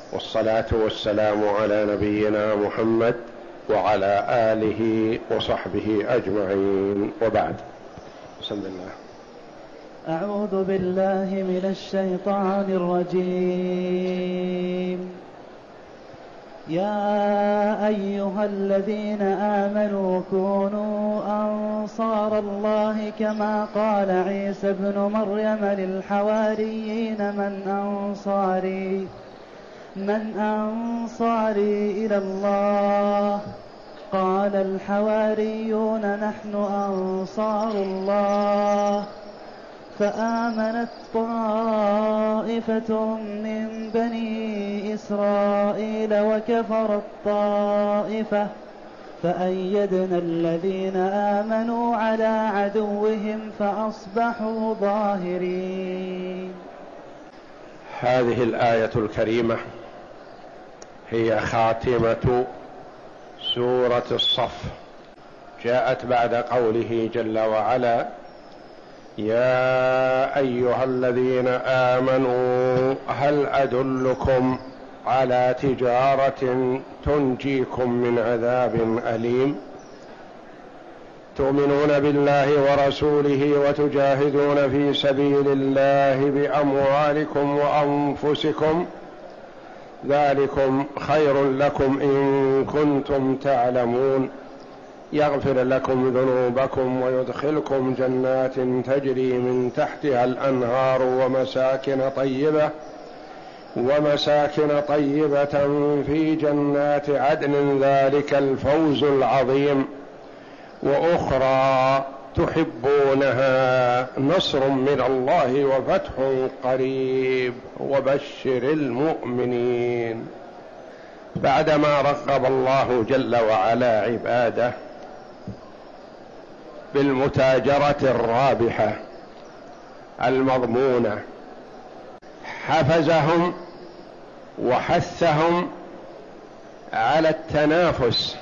والصلاة والسلام على نبينا محمد وعلى آله وصحبه أجمعين، وبعد. بسم الله. أعوذ بالله من الشيطان الرجيم. يا أيها الذين آمنوا كونوا أنصار الله كما قال عيسى ابن مريم للحواريين من أنصاري إلى الله؟ قال الحواريون نحن أنصار الله. فآمنت طائفة من بني إسرائيل وكفرت طائفة فأيدنا الذين آمنوا على عدوهم فأصبحوا ظاهرين. هذه الآية الكريمة هي خاتمة سورة الصف، جاءت بعد قوله جل وعلا: يا أيها الذين آمنوا هل أدلكم على تجارة تنجيكم من عذاب أليم؟ تؤمنون بالله ورسوله وتجاهدون في سبيل الله بأموالكم وأنفسكم، ذلكم خير لكم إن كنتم تعلمون، يغفر لكم ذنوبكم ويدخلكم جنات تجري من تحتها الأنهار ومساكن طيبة في جنات عدن، ذلك الفوز العظيم. وأخرى تحبونها نصر من الله وفتح قريب وبشر المؤمنين. بعدما رغب الله جل وعلا عباده بالمتاجرة الرابحة المضمونة، حفزهم وحثهم على التنافس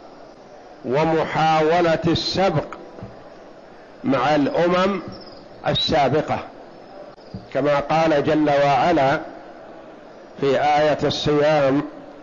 ومحاولة السبق مع الأمم السابقة، كما قال جل وعلا في آية الصيام: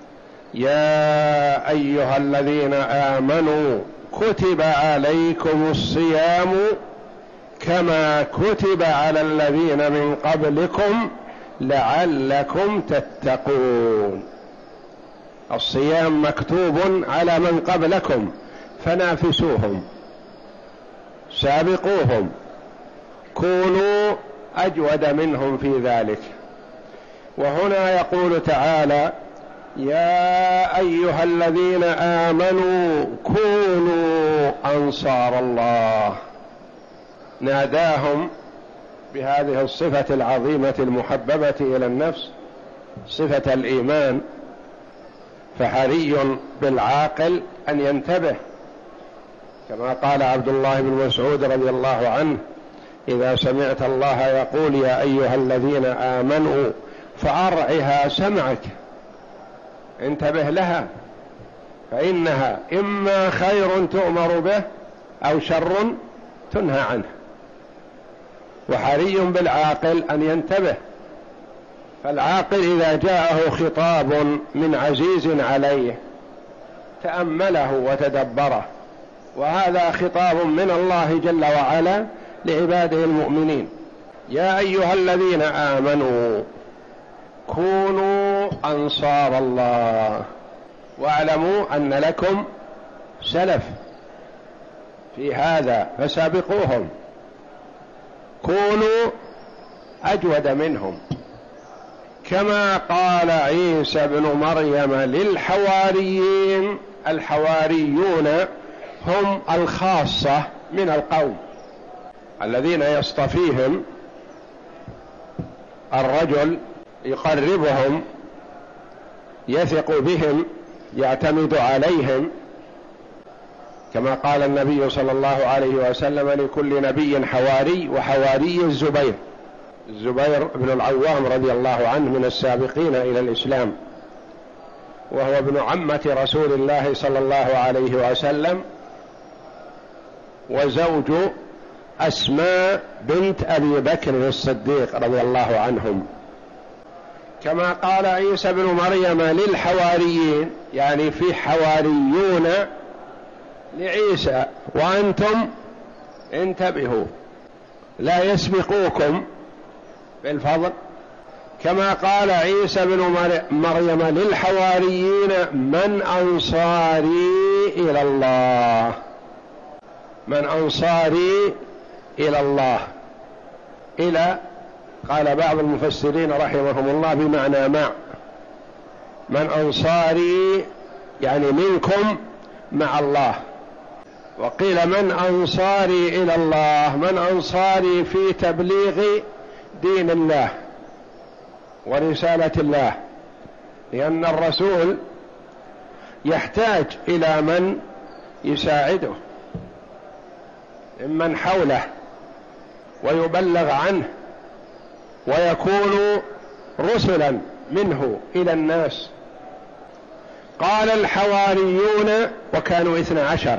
يا أيها الذين آمنوا كتب عليكم الصيام كما كتب على الذين من قبلكم لعلكم تتقون. الصيام مكتوب على من قبلكم فنافسوهم، سابقوهم، كونوا أجود منهم في ذلك. وهنا يقول تعالى: يا أيها الذين آمنوا كونوا أنصار الله، ناداهم بهذه الصفة العظيمة المحببة إلى النفس، صفة الإيمان. فحري بالعاقل أن ينتبه، كما قال عبد الله بن مسعود رضي الله عنه: إذا سمعت الله يقول يا أيها الذين آمنوا فأرعها سمعك، انتبه لها، فإنها إما خير تؤمر به أو شر تنهى عنه. وحري بالعاقل أن ينتبه، فالعاقل إذا جاءه خطاب من عزيز عليه تأمله وتدبره، وهذا خطاب من الله جل وعلا لعباده المؤمنين. يا أيها الذين آمنوا كونوا أنصار الله، واعلموا أن لكم سلف في هذا فسابقوهم، كونوا أجود منهم، كما قال عيسى بن مريم للحواريين. الحواريون هم الخاصة من القوم الذين يصطفيهم الرجل، يقربهم، يثق بهم، يعتمد عليهم، كما قال النبي صلى الله عليه وسلم: لكل نبي حواري، وحواري الزبير بن العوام رضي الله عنه من السابقين إلى الإسلام، وهو ابن عمة رسول الله صلى الله عليه وسلم، وزوج أسماء بنت أبي بكر الصديق رضي الله عنهم. كما قال عيسى بن مريم للحواريين، يعني في حواريون لعيسى، وأنتم انتبهوا لا يسبقوكم بالفضل. كما قال عيسى بن مريم للحواريين من أنصاري إلى الله، من أنصاري إلى الله، إلى قال بعض المفسرين رحمهم الله بمعنى مع، من أنصاري يعني منكم مع الله. وقيل من أنصاري إلى الله، من أنصاري في تبليغ دين الله ورسالة الله، لأن الرسول يحتاج إلى من يساعده ممن حوله ويبلغ عنه ويكون رسلا منه إلى الناس. قال الحواريون وكانوا 12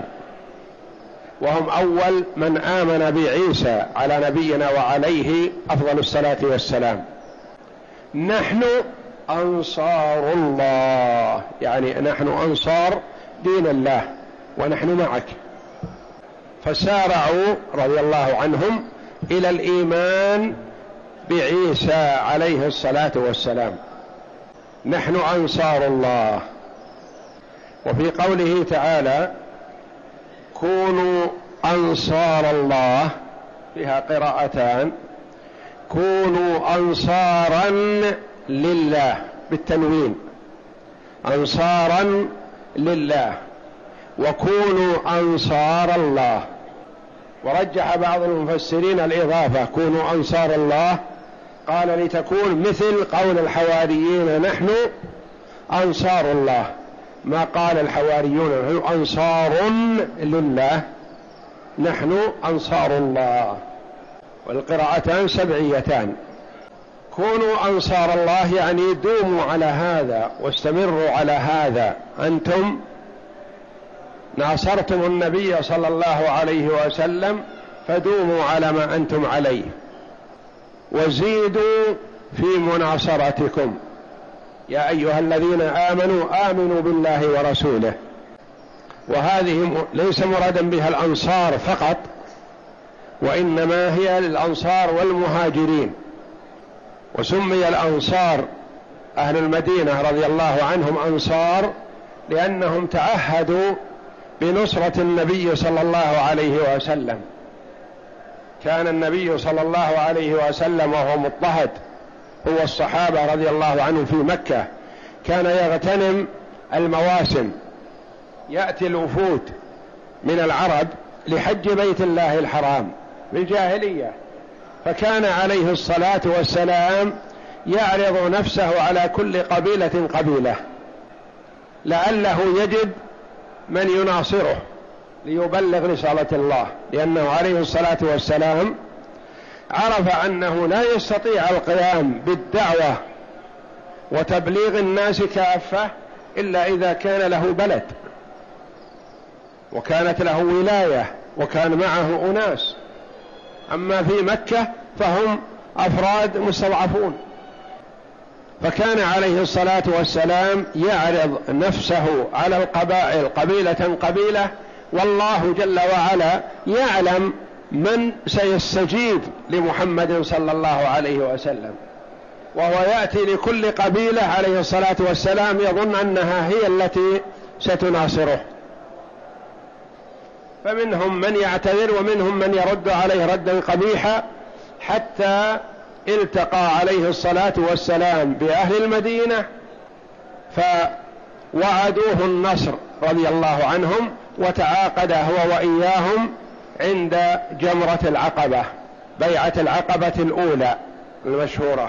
وهم أول من آمن بعيسى على نبينا وعليه أفضل الصلاة والسلام. نحن أنصار الله، يعني نحن أنصار دين الله ونحن معك. فسارعوا رضي الله عنهم إلى الإيمان بعيسى عليه الصلاة والسلام. نحن أنصار الله. وفي قوله تعالى كونوا أنصار الله فيها قراءتان، كونوا أنصارا لله بالتنوين، أنصارا لله، وكونوا أنصار الله. ورجح بعض المفسرين الإضافة كونوا أنصار الله، قال لتكون مثل قول الحواريين نحن أنصار الله، ما قال الحواريون نحن أنصار لله، نحن أنصار الله. والقراءتان سبعيتان. كونوا أنصار الله يعني دوموا على هذا واستمروا على هذا، أنتم ناصرتم النبي صلى الله عليه وسلم فدوموا على ما أنتم عليه، وزيدوا في مناصرتكم. يا أيها الذين آمنوا آمنوا بالله ورسوله. وهذه ليس مرادا بها الأنصار فقط، وإنما هي للأنصار والمهاجرين. وسمي الأنصار أهل المدينة رضي الله عنهم أنصار لأنهم تعهدوا بنصرة النبي صلى الله عليه وسلم. كان النبي صلى الله عليه وسلم وهو مضطهد هو الصحابة رضي الله عنهم في مكة، كان يغتنم المواسم، يأتي الوفود من العرب لحج بيت الله الحرام بالجاهلية، فكان عليه الصلاة والسلام يعرض نفسه على كل قبيلة قبيلة لعله يجد من يناصره ليبلغ رسالة الله، لأنه عليه الصلاة والسلام عرف أنه لا يستطيع القيام بالدعوة وتبليغ الناس كافة إلا إذا كان له بلد وكانت له ولاية وكان معه أناس. أما في مكة فهم أفراد مستضعفون، فكان عليه الصلاة والسلام يعرض نفسه على القبائل قبيلة قبيلة، والله جل وعلا يعلم من سيستجيب لمحمد صلى الله عليه وسلم، وهو يأتي لكل قبيلة عليه الصلاة والسلام يظن أنها هي التي ستناصره، فمنهم من يعتذر ومنهم من يرد عليه ردا قبيحا، حتى التقى عليه الصلاة والسلام بأهل المدينة فوعدوه النصر رضي الله عنهم، وتعاقد هو وإياهم عند جمرة العقبة، بيعة العقبة الأولى المشهورة.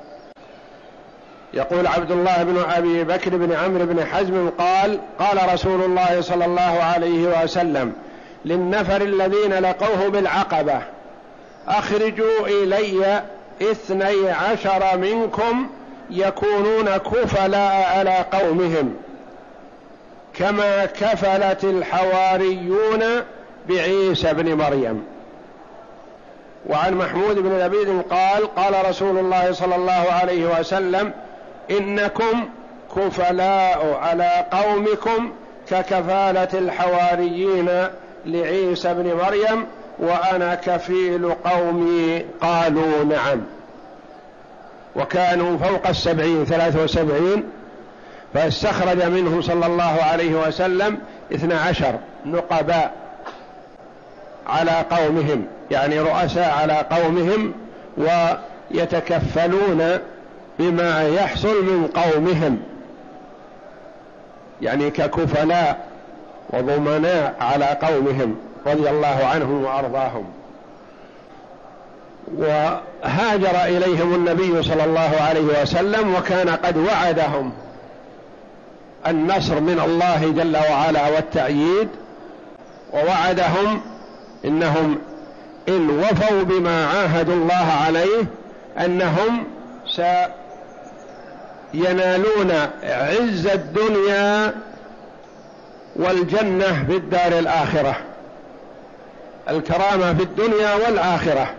يقول عبد الله بن أبي بكر بن عمرو بن حزم قال قال رسول الله صلى الله عليه وسلم للنفر الذين لقوه بالعقبة أخرجوا إلي 12 منكم يكونون كفلاء على قومهم كما كفلت الحواريون بعيسى بن مريم. وعن محمود بن لبيد قال قال رسول الله صلى الله عليه وسلم إنكم كفلاء على قومكم ككفالة الحواريين لعيسى بن مريم وأنا كفيل قومي قالوا نعم. وكانوا فوق 73 فاستخرج منهم صلى الله عليه وسلم 12 نقباء على قومهم، يعني رؤساء على قومهم، ويتكفلون بما يحصل من قومهم، يعني ككفلاء وضمناء على قومهم رضي الله عنهم وأرضاهم. وهاجر إليهم النبي صلى الله عليه وسلم وكان قد وعدهم النصر من الله جل وعلا والتأييد، ووعدهم إنهم إن وفوا بما عاهدوا الله عليه أنهم سينالون عز الدنيا والجنة في الدار الآخرة، الكرامة في الدنيا والآخرة.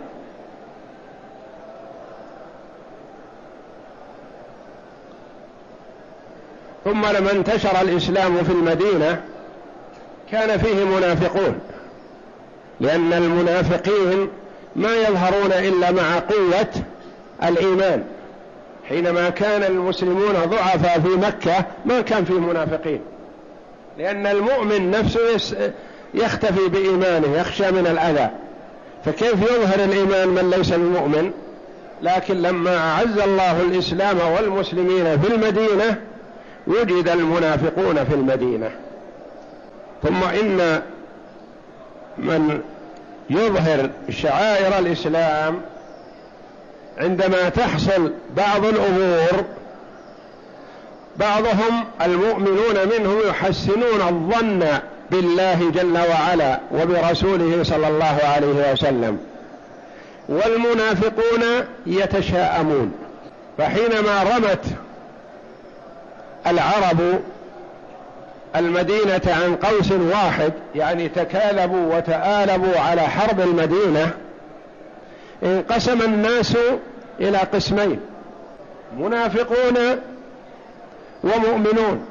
ثم لما انتشر الإسلام في المدينة كان فيه منافقون، لأن المنافقين ما يظهرون إلا مع قوة الإيمان. حينما كان المسلمون ضعفاء في مكة ما كان فيه منافقين، لأن المؤمن نفسه يختفي بإيمانه، يخشى من الأذى، فكيف يظهر الإيمان من ليس المؤمن؟ لكن لما أعز الله الإسلام والمسلمين في المدينة وجد المنافقون في المدينة. ثم إن من يظهر شعائر الإسلام عندما تحصل بعض الأمور بعضهم المؤمنون منهم يحسنون الظن بالله جل وعلا وبرسوله صلى الله عليه وسلم، والمنافقون يتشاءمون. فحينما رمت العرب المدينة عن قوس واحد، يعني تكالبوا وتآلبوا على حرب المدينة، انقسم الناس إلى قسمين: منافقون ومؤمنون.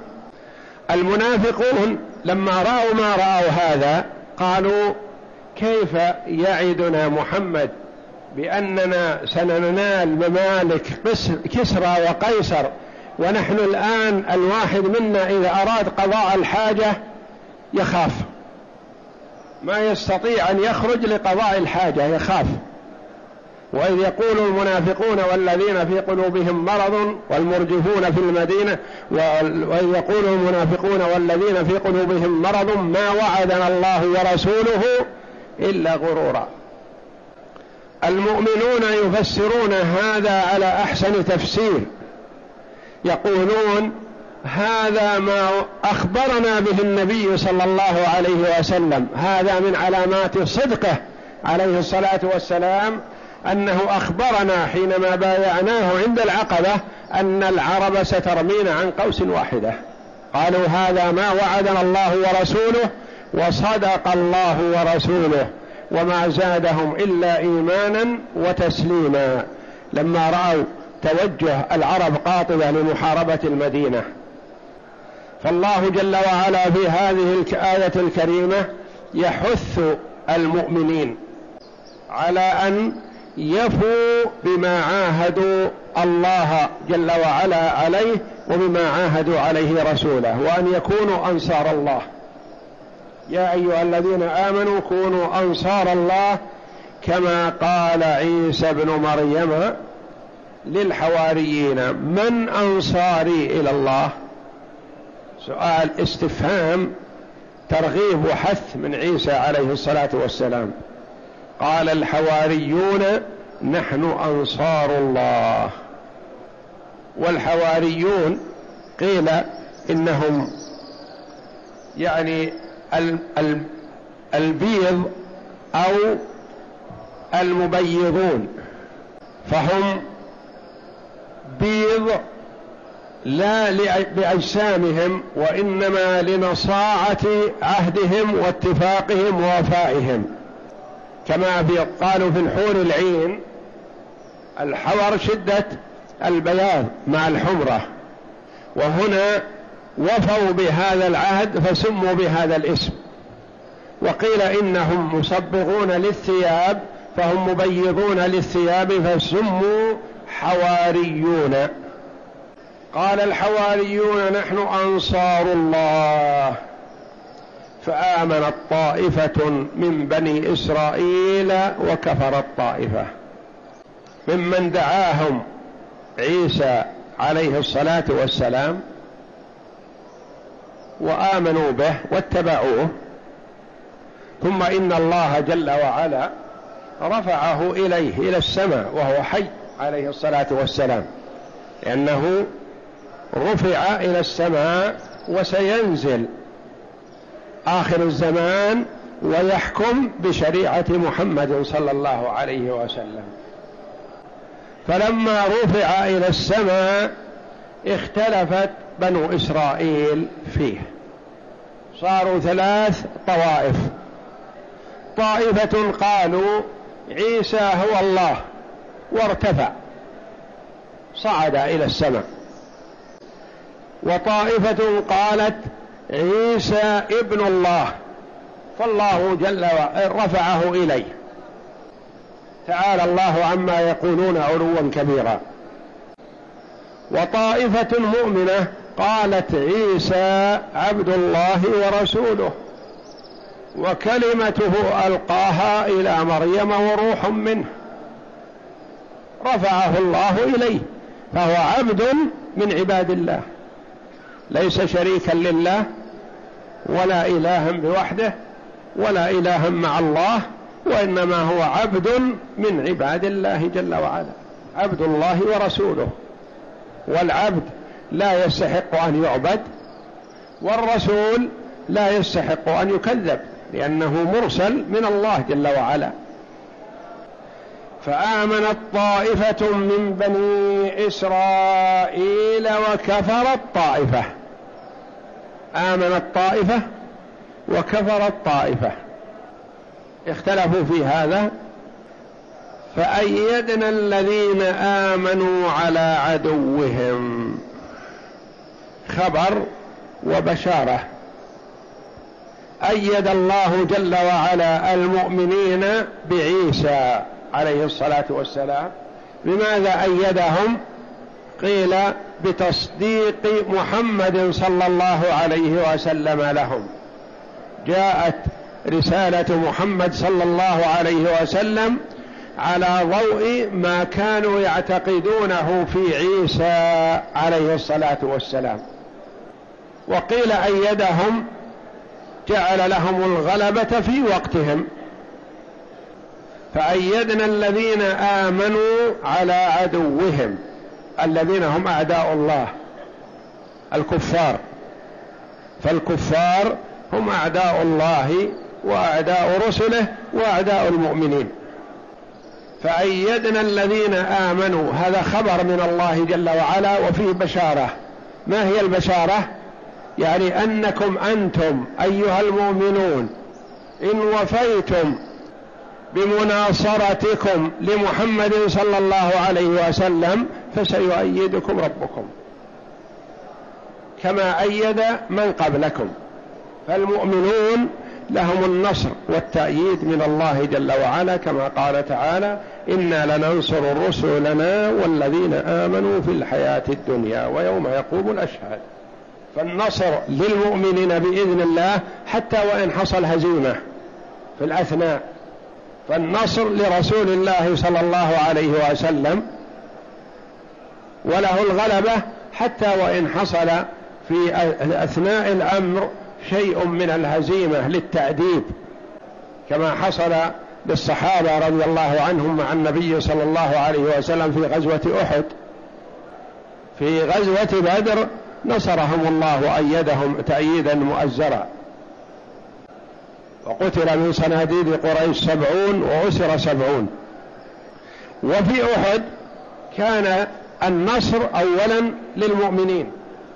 المنافقون لما رأوا ما رأوا هذا قالوا: كيف يعدنا محمد بأننا سننال ممالك كسرى وقيصر، ونحن الآن الواحد منا إذا أراد قضاء الحاجة يخاف، ما يستطيع أن يخرج لقضاء الحاجة، يخاف. وإذ يقول المنافقون والذين في قلوبهم مرض والمرجفون في المدينة، وإذ يقول المنافقون والذين في قلوبهم مرض ما وعدنا الله ورسوله إلا غرورا. المؤمنون يفسرون هذا على أحسن تفسير، يقولون: هذا ما أخبرنا به النبي صلى الله عليه وسلم، هذا من علامات صدقه عليه الصلاة والسلام، أنه أخبرنا حينما بايعناه عند العقبة أن العرب سترمين عن قوس واحدة. قالوا: هذا ما وعدنا الله ورسوله، وصدق الله ورسوله، وما زادهم إلا إيمانا وتسليما، لما رأوا توجه العرب قاطبة لمحاربة المدينة. فالله جل وعلا في هذه الآية الكريمة يحث المؤمنين على أن يفوا بما عاهدوا الله جل وعلا عليه وبما عاهدوا عليه رسوله، وأن يكونوا أنصار الله. يا أيها الذين آمنوا كونوا أنصار الله كما قال عيسى بن مريم للحواريين: من أنصاري إلى الله؟ سؤال استفهام ترغيب وحث من عيسى عليه الصلاة والسلام. قال الحواريون: نحن أنصار الله. والحواريون قيل إنهم يعني البيض أو المبيضون، فهم بيض لا لأجسامهم وإنما لنصاعة عهدهم واتفاقهم ووفائهم، كما قالوا في الحور العين: الحور شدة البياض مع الحمرة، وهنا وفوا بهذا العهد فسموا بهذا الاسم. وقيل إنهم مصبغون للثياب فهم مبيضون للثياب فسموا حواريون. قال الحواريون نحن أنصار الله، فآمنت طائفة من بني إسرائيل وكفرت طائفة ممن دعاهم عيسى عليه الصلاة والسلام وآمنوا به واتبعوه. ثم إن الله جل وعلا رفعه إليه إلى السماء وهو حي عليه الصلاة والسلام، لأنه رفع إلى السماء وسينزل آخر الزمان ويحكم بشريعة محمد صلى الله عليه وسلم. فلما رفع إلى السماء اختلفت بنو إسرائيل فيه، صاروا 3 طوائف. طائفة قالوا عيسى هو الله وارتفع صعد إلى السماء، وطائفة قالت عيسى ابن الله فالله جل وعلا رفعه إليه، تعالى الله عما يقولون علوا كبيرا. وطائفة مؤمنة قالت عيسى عبد الله ورسوله وكلمته ألقاها إلى مريم وروح منه، رفعه الله إليه، فهو عبد من عباد الله، ليس شريكا لله ولا إلها بوحده ولا إلها مع الله، وإنما هو عبد من عباد الله جل وعلا، عبد الله ورسوله. والعبد لا يستحق أن يعبد، والرسول لا يستحق أن يكذب، لأنه مرسل من الله جل وعلا. فآمنت طائفة من بني إسرائيل وكفرت طائفة. آمنت طائفة وكفرت طائفة، اختلفوا في هذا. فأيدنا الذين آمنوا على عدوهم، خبر وبشارة. أيد الله جل وعلا المؤمنين بعيسى عليه الصلاة والسلام. بماذا أيدهم؟ قيل بتصديق محمد صلى الله عليه وسلم لهم. جاءت رسالة محمد صلى الله عليه وسلم على ضوء ما كانوا يعتقدونه في عيسى عليه الصلاة والسلام. وقيل أيدهم جعل لهم الغلبة في وقتهم. فأيدنا الذين آمنوا على عدوهم، الذين هم أعداء الله الكفار، فالكفار هم أعداء الله وأعداء رسله وأعداء المؤمنين. فأيدنا الذين آمنوا، هذا خبر من الله جل وعلا وفيه بشارة. ما هي البشارة؟ يعني أنكم أنتم أيها المؤمنون إن وفيتم بمناصرتكم لمحمد صلى الله عليه وسلم فسيؤيدكم ربكم كما أيد من قبلكم. فالمؤمنون لهم النصر والتأييد من الله جل وعلا، كما قال تعالى إنا لننصر رسلنا والذين آمنوا في الحياة الدنيا ويوم يقوم الأشهاد. فالنصر للمؤمنين بإذن الله حتى وإن حصل هزيمة في الأثناء، فالنصر لرسول الله صلى الله عليه وسلم، وله الغلبة حتى وإن حصل في أثناء الأمر شيء من الهزيمة للتأديب، كما حصل للصحابة رضي الله عنهم مع النبي صلى الله عليه وسلم في غزوة أحد. في غزوة بدر نصرهم الله وأيدهم تأييدا مؤزرا، وقتل من صناديد قريش 70 وأسر 70. وفي أحد كان النصر أولا للمؤمنين،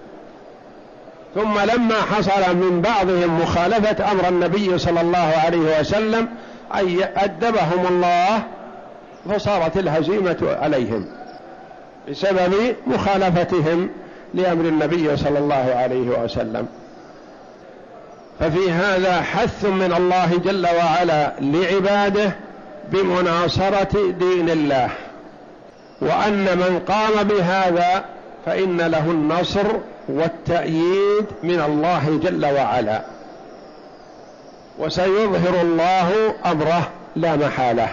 ثم لما حصل من بعضهم مخالفة أمر النبي صلى الله عليه وسلم أدبهم الله فصارت الهزيمة عليهم. بسبب مخالفتهم لأمر النبي صلى الله عليه وسلم. ففي هذا حث من الله جل وعلا لعباده بمناصرة دين الله، وأن من قام بهذا فإن له النصر والتأييد من الله جل وعلا، وسيظهر الله أمره لا محالة.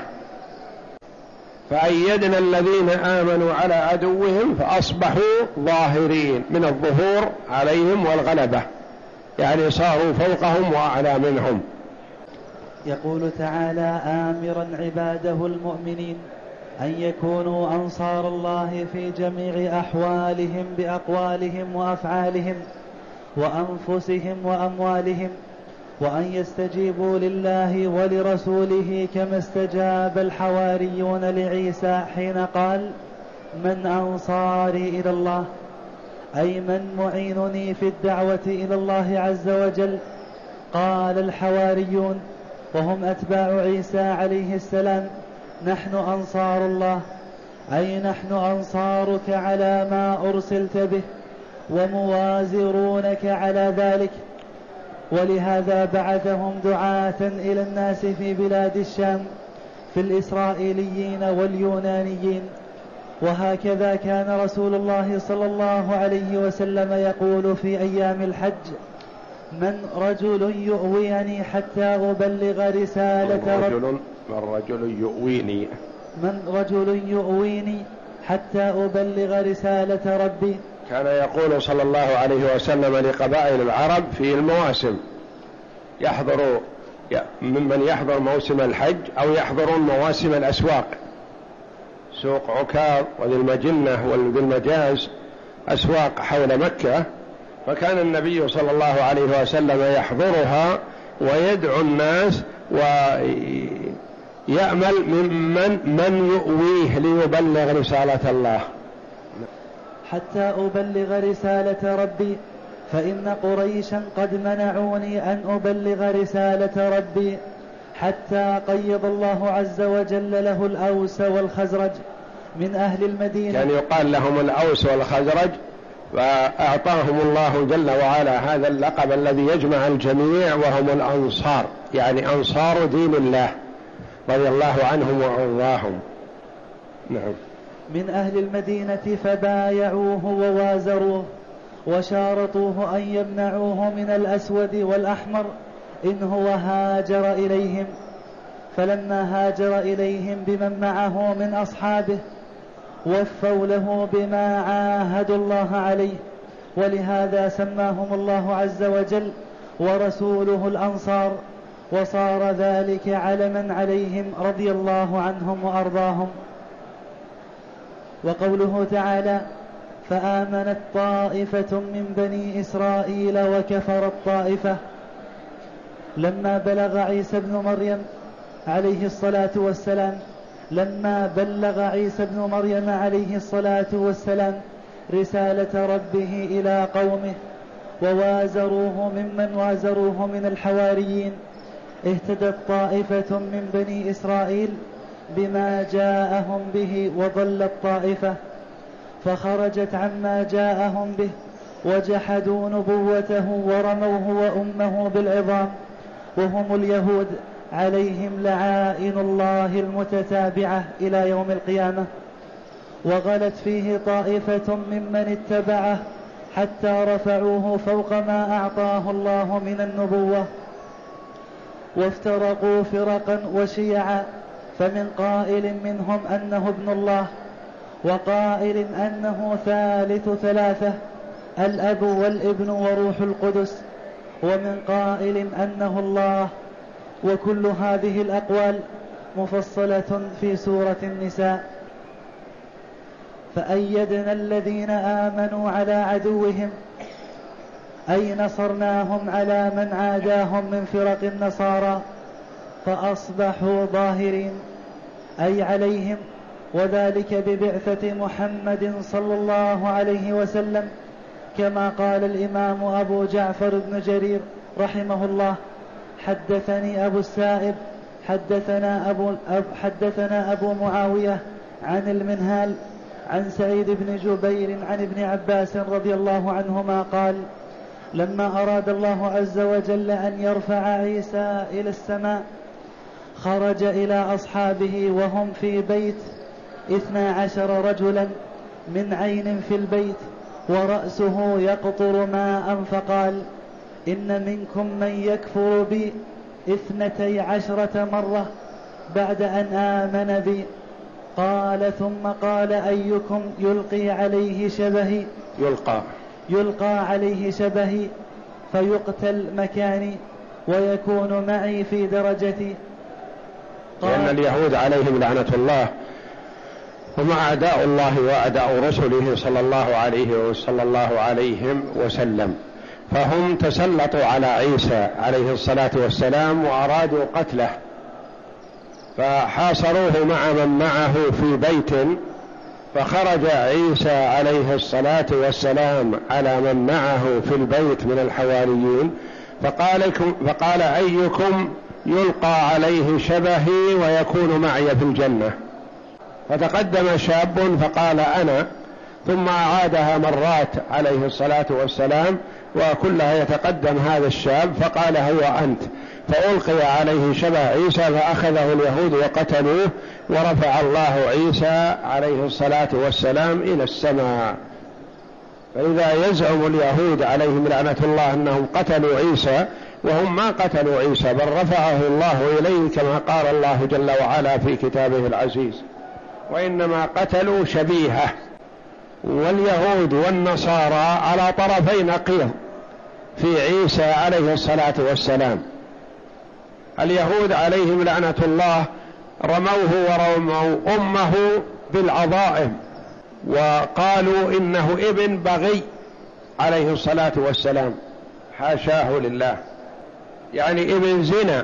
فأيدنا الذين آمنوا على عدوهم فأصبحوا ظاهرين، من الظهور عليهم والغلبة، يعني صاروا فوقهم وأعلى منهم. يقول تعالى آمرا عباده المؤمنين أن يكونوا أنصار الله في جميع أحوالهم بأقوالهم وأفعالهم وأنفسهم وأموالهم، وأن يستجيبوا لله ولرسوله كما استجاب الحواريون لعيسى حين قال من أنصاري إلى الله، أي من معينني في الدعوة إلى الله عز وجل. قال الحواريون وهم أتباع عيسى عليه السلام نحن أنصار الله، أي نحن أنصارك على ما أرسلت به وموازرونك على ذلك. ولهذا بعثهم دعاة إلى الناس في بلاد الشام في الإسرائيليين واليونانيين. وهكذا كان رسول الله صلى الله عليه وسلم يقول في أيام الحج من رجل يؤويني حتى أبلغ رسالة ربي، من رجل يؤويني حتى أبلغ رسالة ربي. كان يقول صلى الله عليه وسلم لقبائل العرب في المواسم، يحضر ممن يحضر موسم الحج أو يحضرون مواسم الأسواق، سوق عكاظ وذي المجنة وذي المجاز، أسواق حول مكة، فكان النبي صلى الله عليه وسلم يحضرها ويدعو الناس ويأمل من يؤويه ليبلغ رسالة الله. حتى أبلغ رسالة ربي، فإن قريشا قد منعوني أن أبلغ رسالة ربي، حتى قيض الله عز وجل له الأوس والخزرج من أهل المدينة. يعني يقال لهم الأوس والخزرج، فأعطاهم الله جل وعلا هذا اللقب الذي يجمع الجميع، وهم الأنصار، يعني أنصار دين الله رضي الله عنهم وأرضاهم. نعم. من أهل المدينة فبايعوه ووازروه وشارطوه أن يمنعوه من الأسود والأحمر إن هو هاجر إليهم. فلما هاجر إليهم بمن معه من أصحابه وفوا له بما عاهدوا الله عليه، ولهذا سماهم الله عز وجل ورسوله الأنصار، وصار ذلك علما عليهم رضي الله عنهم وأرضاهم. وقوله تعالى فآمنت طائفة من بني إسرائيل وكفرت طائفة، لما بلغ عيسى بن مريم عليه الصلاة والسلام عليه الصلاة والسلام رسالة ربه إلى قومه ووازروه ممن وازروه من الحواريين، اهتدت طائفة من بني إسرائيل بما جاءهم به وضلت طائفة، فخرجت عما جاءهم به وجحدوا نبوته ورموه وأمه بالعظام، وهم اليهود عليهم لعائن الله المتتابعة إلى يوم القيامة. وغلت فيه طائفة ممن اتبعه حتى رفعوه فوق ما أعطاه الله من النبوة، وافترقوا فرقا وشيعا، فمن قائل منهم أنه ابن الله، وقائل أنه ثالث ثلاثة، الأب والابن وروح القدس، ومن قائل أنه الله. وكل هذه الأقوال مفصلة في سورة النساء. فأيدنا الذين آمنوا على عدوهم، أي نصرناهم على من عاداهم من فرق النصارى، فأصبحوا ظاهرين أي عليهم، وذلك ببعثة محمد صلى الله عليه وسلم، كما قال الإمام أبو جعفر بن جرير رحمه الله حدثني أبو السائب حدثنا أبو معاوية عن المنهال عن سعيد بن جبير عن ابن عباس رضي الله عنهما قال: لما أراد الله عز وجل أن يرفع عيسى إلى السماء خرج إلى أصحابه وهم في بيت 12 رجلا من عين في البيت ورأسه يقطر ماء، فقال: إن منكم من يكفر بي 12 مرة بعد أن آمن بي. قال: ثم قال: أيكم يلقى عليه شبهي فيقتل مكاني ويكون معي في درجتي. لأن اليهود عليهم لعنة الله هم أعداء الله وأعداء رسله صلى الله عليه وسلم، فهم تسلطوا على عيسى عليه الصلاة والسلام وأرادوا قتله، فحاصروه مع من معه في بيت، فخرج عيسى عليه الصلاة والسلام على من معه في البيت من الحواريين فقال: أيكم يلقى عليه شبهي ويكون معي في الجنة؟ فتقدم شاب فقال: أنا، ثم أعادها مرات عليه الصلاة والسلام وكلها يتقدم هذا الشاب فقال: هو أنت، فألقي عليه شبه عيسى فأخذه اليهود وقتلوه، ورفع الله عيسى عليه الصلاة والسلام إلى السماء. فإذا يزعم اليهود عليهم لعنة الله أنهم قتلوا عيسى، وهم ما قتلوا عيسى بل رفعه الله إليه كما قال الله جل وعلا في كتابه العزيز: وإنما قتلوا شبيهه. واليهود والنصارى على طرفي نقيض في عيسى عليه الصلاة والسلام. اليهود عليهم لعنة الله رموه ورموا أمه بالعظائم وقالوا إنه ابن بغي عليه الصلاة والسلام، حاشاه لله، يعني ابن زنا.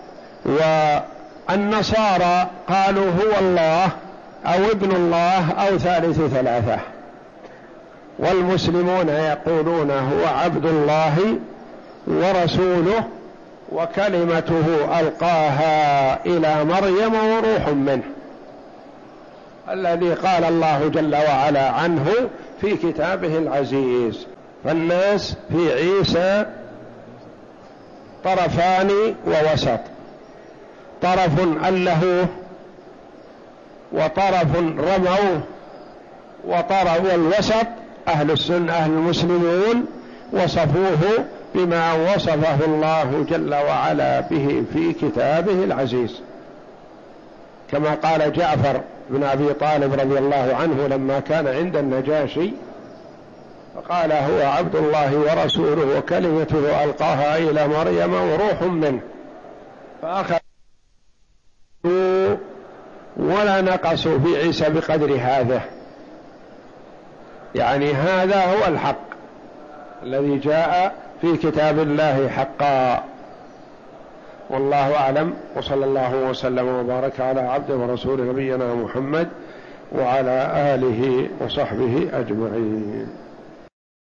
والنصارى قالوا هو الله أو ابن الله أو ثالث ثلاثة. والمسلمون يقولون هو عبد الله ورسوله وكلمته ألقاها إلى مريم وروح منه، الذي قال الله جل وعلا عنه في كتابه العزيز. فالناس في عيسى طرفان ووسط، طرف ألهوه وطرف رموه، وطرف الوسط أهل السنة أهل المسلمون وصفوه بما وصفه الله جل وعلا به في كتابه العزيز، كما قال جعفر بن أبي طالب رضي الله عنه لما كان عند النجاشي فقال: هو عبد الله ورسوله وكلمته ألقاها إلى مريم وروح منه، فأخذوا ولا نقصوا في عيسى بقدر هذا. يعني هذا هو الحق الذي جاء في كتاب الله حقا. والله أعلم، وصلى الله وسلم وبارك على عبده ورسول نبينا محمد وعلى آله وصحبه أجمعين.